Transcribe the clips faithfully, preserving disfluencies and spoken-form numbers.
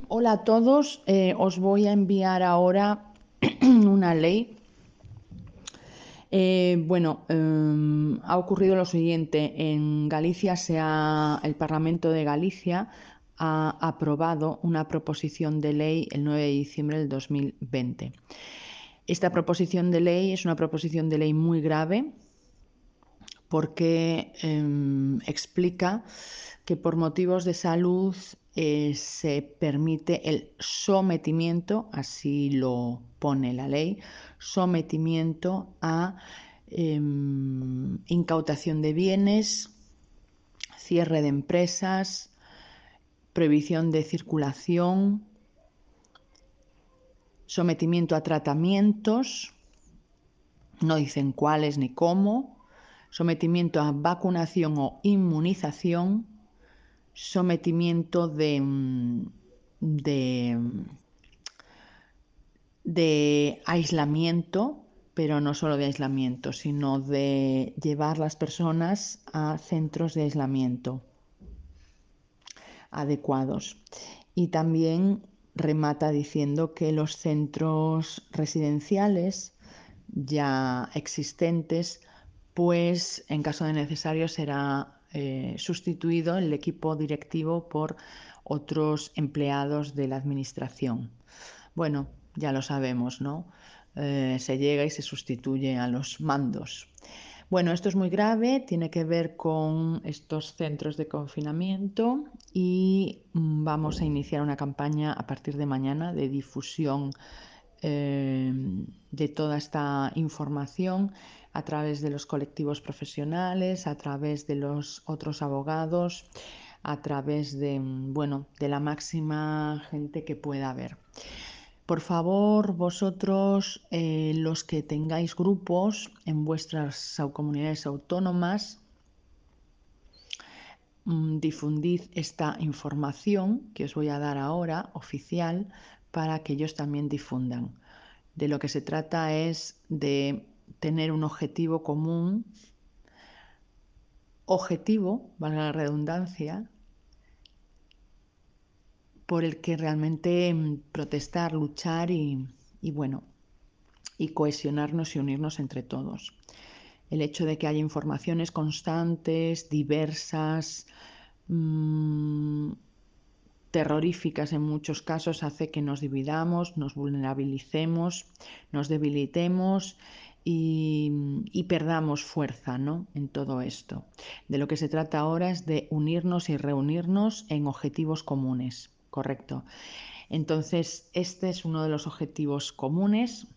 Hola a todos, eh, os voy a enviar ahora una ley. Eh, bueno, eh, ha ocurrido lo siguiente. En Galicia se ha, el Parlamento de Galicia ha aprobado una proposición de ley el nueve de diciembre del dos mil veinte. Esta proposición de ley es una proposición de ley muy grave porque eh, explica que por motivos de salud eh, se permite el sometimiento, así lo pone la ley, sometimiento a eh, incautación de bienes, cierre de empresas, prohibición de circulación, sometimiento a tratamientos, no dicen cuáles ni cómo, sometimiento a vacunación o inmunización, sometimiento de, de, de aislamiento, pero no solo de aislamiento, sino de llevar las personas a centros de aislamiento adecuados. Y también remata diciendo que los centros residenciales ya existentes, pues en caso de necesario será eh, sustituido el equipo directivo por otros empleados de la administración. Bueno, ya lo sabemos, ¿no? Eh, se llega y se sustituye a los mandos. Bueno, esto es muy grave, tiene que ver con estos centros de confinamiento y mm, vamos a iniciar una campaña a partir de mañana de difusión eh, de toda esta información a través de los colectivos profesionales, a través de los otros abogados, a través de, bueno, de la máxima gente que pueda haber. Por favor, vosotros, eh, los que tengáis grupos en vuestras comunidades autónomas, mmm, difundid esta información que os voy a dar ahora, oficial, para que ellos también difundan. De lo que se trata es de tener un objetivo común, objetivo, valga la redundancia, por el que realmente protestar, luchar y, y bueno, y cohesionarnos y unirnos entre todos. El hecho de que haya informaciones constantes, diversas, mmm, terroríficas en muchos casos, hace que nos dividamos, nos vulnerabilicemos, nos debilitemos y, y perdamos fuerza, ¿no?, en todo esto. De lo que se trata ahora es de unirnos y reunirnos en objetivos comunes, correcto. Entonces, este es uno de los objetivos comunes.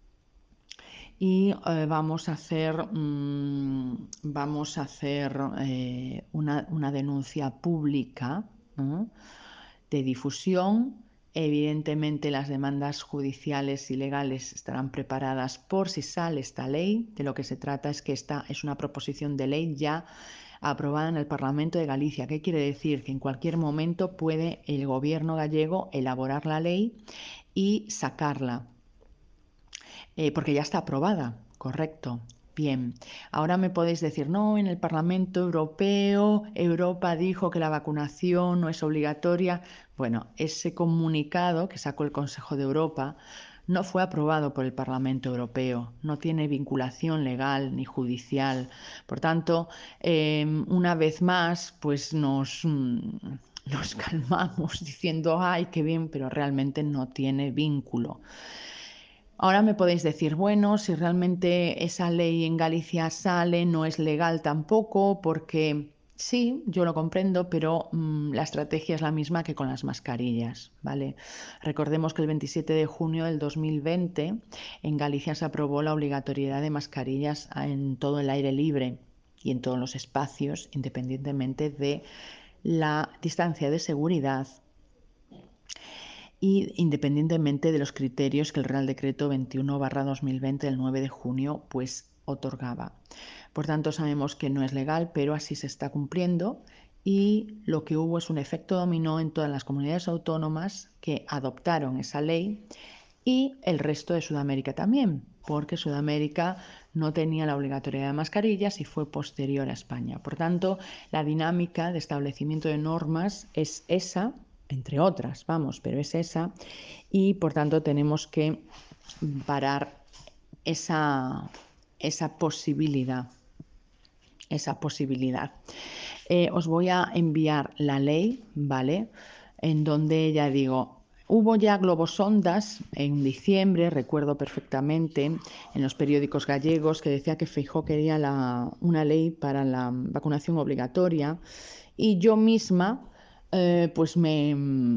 Y eh, vamos a hacer, mmm, vamos a hacer eh, una, una, denuncia pública, ¿no?, de difusión. Evidentemente las demandas judiciales y legales estarán preparadas por si sale esta ley. De lo que se trata es que esta es una proposición de ley ya aprobada en el Parlamento de Galicia. ¿Qué quiere decir? Que en cualquier momento puede el gobierno gallego elaborar la ley y sacarla. Eh, porque ya está aprobada, correcto. Bien, ahora me podéis decir, no, en el Parlamento Europeo, Europa dijo que la vacunación no es obligatoria. Bueno, ese comunicado que sacó el Consejo de Europa no fue aprobado por el Parlamento Europeo, no tiene vinculación legal ni judicial. Por tanto, eh, una vez más, pues nos, nos calmamos diciendo, ay, qué bien, pero realmente no tiene vínculo. Ahora me podéis decir, bueno, si realmente esa ley en Galicia sale, no es legal tampoco, porque sí, yo lo comprendo, pero mmm, la estrategia es la misma que con las mascarillas, ¿vale? Recordemos que el veintisiete de junio del dos mil veinte en Galicia se aprobó la obligatoriedad de mascarillas en todo el aire libre y en todos los espacios, independientemente de la distancia de seguridad y independientemente de los criterios que el Real Decreto veintiuno barra dos mil veinte del nueve de junio pues otorgaba. Por tanto, sabemos que no es legal, pero así se está cumpliendo y lo que hubo es un efecto dominó en todas las comunidades autónomas que adoptaron esa ley y el resto de Sudamérica también, porque Sudamérica no tenía la obligatoriedad de mascarillas y fue posterior a España. Por tanto, la dinámica de establecimiento de normas es esa. entre otras, vamos, pero es esa, y por tanto tenemos que parar esa, esa posibilidad, esa posibilidad. Eh, os voy a enviar la ley, ¿vale? En donde ya digo, hubo ya globosondas en diciembre, recuerdo perfectamente, en los periódicos gallegos, que decía que Feijóo quería la, una ley para la vacunación obligatoria, y yo misma eh, pues me,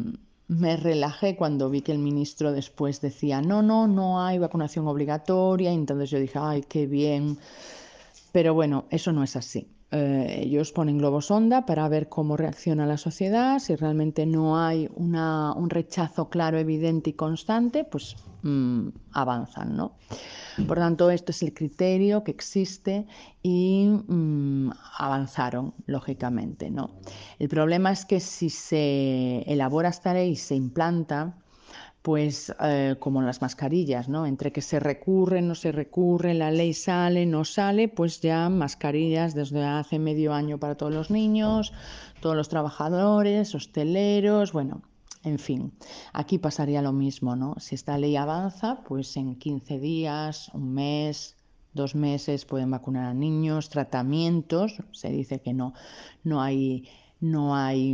me relajé cuando vi que el ministro después decía, no, no, no hay vacunación obligatoria, y entonces yo dije, ay, qué bien. Pero bueno, eso no es así. Eh, ellos ponen globos sonda para ver cómo reacciona la sociedad. Si realmente no hay una, un rechazo claro, evidente y constante, pues mmm, avanzan, ¿no? Por tanto, esto es el criterio que existe y mmm, avanzaron, lógicamente, ¿no? El problema es que si se elabora esta ley y se implanta, pues eh, como las mascarillas, ¿no? Entre que se recurre, no se recurre, la ley sale, no sale, pues ya mascarillas desde hace medio año para todos los niños, todos los trabajadores, hosteleros, bueno, en fin, aquí pasaría lo mismo, ¿no? Si esta ley avanza, pues en quince días, un mes, dos meses pueden vacunar a niños, tratamientos, se dice que no, no hay, no hay,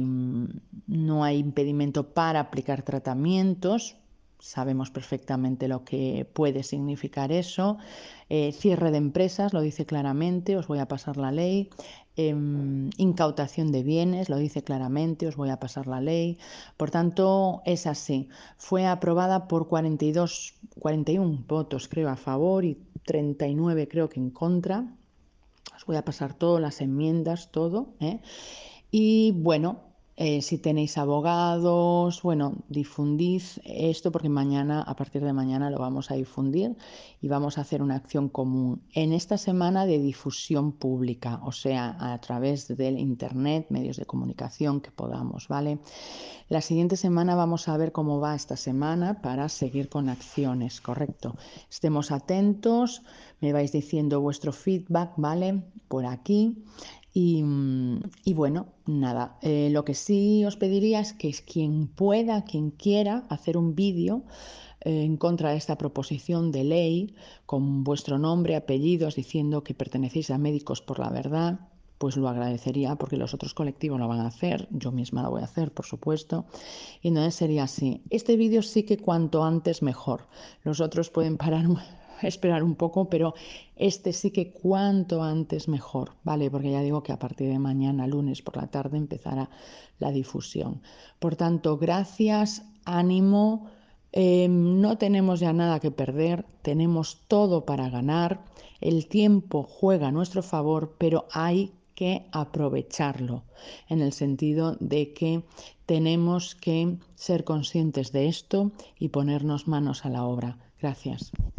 no hay impedimento para aplicar tratamientos. Sabemos perfectamente lo que puede significar eso. Eh, cierre de empresas, lo dice claramente, os voy a pasar la ley. Eh, incautación de bienes, lo dice claramente, os voy a pasar la ley. Por tanto, es así. Fue aprobada por cuarenta y dos, cuarenta y uno votos, creo, a favor y treinta y nueve, creo que en contra. Os voy a pasar todo, las enmiendas, todo, ¿eh? Y bueno, eh, si tenéis abogados, bueno, difundid esto porque mañana, a partir de mañana lo vamos a difundir y vamos a hacer una acción común en esta semana de difusión pública, o sea, a través del internet, medios de comunicación que podamos, ¿vale? La siguiente semana vamos a ver cómo va esta semana para seguir con acciones, correcto. Estemos atentos, me vais diciendo vuestro feedback, ¿vale? Por aquí. Y, y bueno, nada, eh, lo que sí os pediría es que quien pueda, quien quiera hacer un vídeo eh, en contra de esta proposición de ley con vuestro nombre, apellidos, diciendo que pertenecéis a Médicos por la Verdad, pues lo agradecería porque los otros colectivos lo van a hacer, yo misma lo voy a hacer, por supuesto. Y entonces sería así. Este vídeo sí que cuanto antes mejor. Los otros pueden parar esperar un poco, pero este sí que cuanto antes mejor, ¿vale? Porque ya digo que a partir de mañana, lunes por la tarde, empezará la difusión. Por tanto, gracias, ánimo, eh, no tenemos ya nada que perder, tenemos todo para ganar, el tiempo juega a nuestro favor, pero hay que aprovecharlo, en el sentido de que tenemos que ser conscientes de esto y ponernos manos a la obra. Gracias.